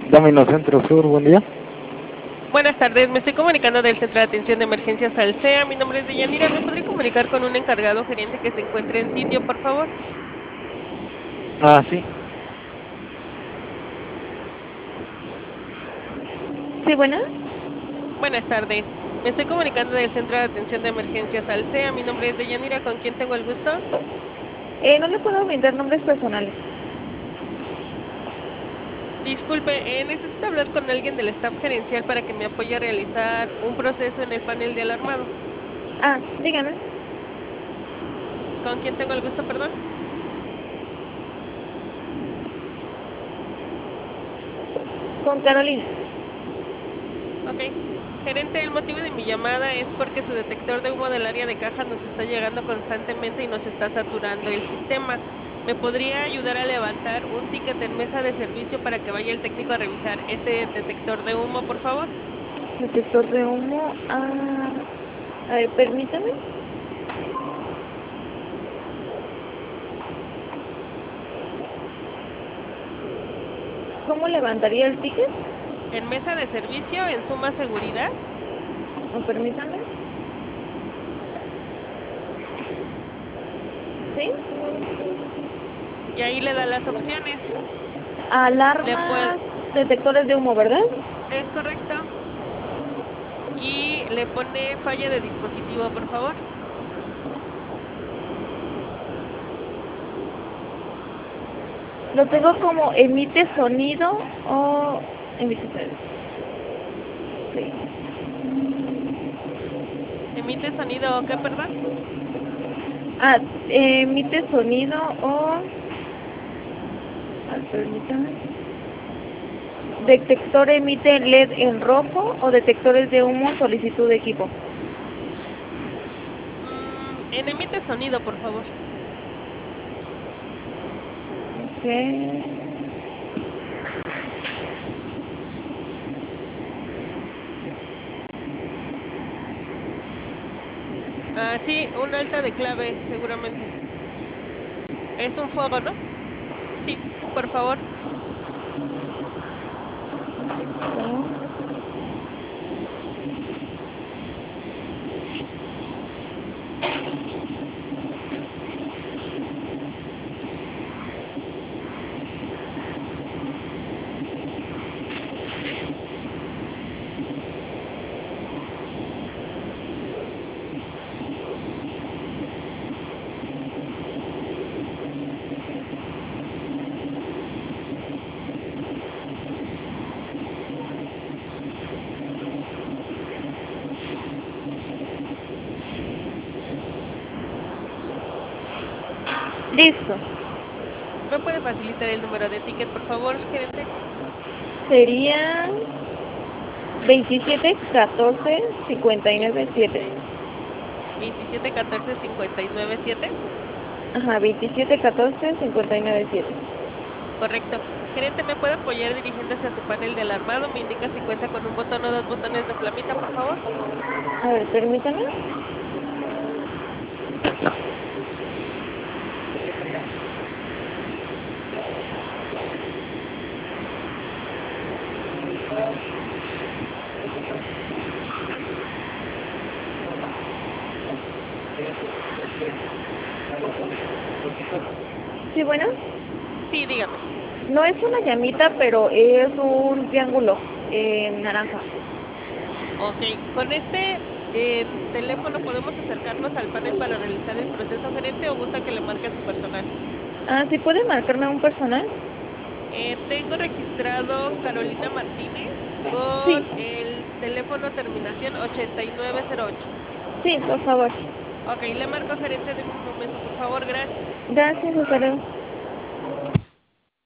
Domino Centro Sur, buen día. Buenas tardes, me estoy comunicando del Centro de Atención de Emergencias Alsea. Mi nombre es Deyanira. ¿Me podría comunicar con un encargado gerente que se encuentre en sitio, por favor? Ah, sí. Sí, bueno. Buenas tardes, me estoy comunicando del Centro de Atención de Emergencias Alsea. Mi nombre es Deyanira. ¿Con quién tengo el gusto? No le puedo brindar nombres personales. Disculpe, necesito hablar con alguien del staff gerencial para que me apoye a realizar un proceso en el panel de alarmado. Ah, dígame. ¿Con quién tengo el gusto, perdón? Con Carolina. Ok. Gerente, el motivo de mi llamada es porque su detector de humo del área de caja nos está llegando constantemente y nos está saturando el sistema. ¿Me podría ayudar a levantar un ticket en mesa de servicio para que vaya el técnico a revisar ese detector de humo, por favor? Detector de humo. Ah, a ver, permítame. ¿Cómo levantaría el ticket? En mesa de servicio, en suma seguridad, O permítame. ¿Sí? y ahí le da las opciones. Le puede... Alarmas, detectores de humo, ¿verdad? ¿Es correcto? Y le pone falla de dispositivo, por favor. Lo tengo como emite sonido o emite sonido. Sí. Emite sonido, ¿qué, perdón? Ah, emite sonido o... Ah, permítame. Detector emite LED en rojo o detectores de humo solicitud de equipo. En emite sonido, por favor. Okay. Ah, sí, un alta de clave, seguramente. Es un fuego, ¿no? Sí, por favor. Listo. ¿Me puede facilitar el número de ticket, por favor, gerente? Sería 27 14 59 7. 27 14 59 7. Ajá, 27 14 59 7. Correcto. Gerente, ¿me puede apoyar dirigiéndose a su panel de alarmado? Me indica si cuenta con un botón o dos botones de flamita, por favor. A ver, permítame. Sí, bueno. Sí, dígame. No es una llamita, pero es un triángulo naranja. Ok, con este teléfono podemos acercarnos al panel para realizar el proceso, gerente, o gusta que le marque a su personal. Ah, ¿sí puede marcarme un personal? Tengo registrado Carolina Martínez con Sí, el teléfono terminación 8908. sí, por favor. Ok, le marco, gerente, de un momento, por favor, gracias. Gracias, hasta luego.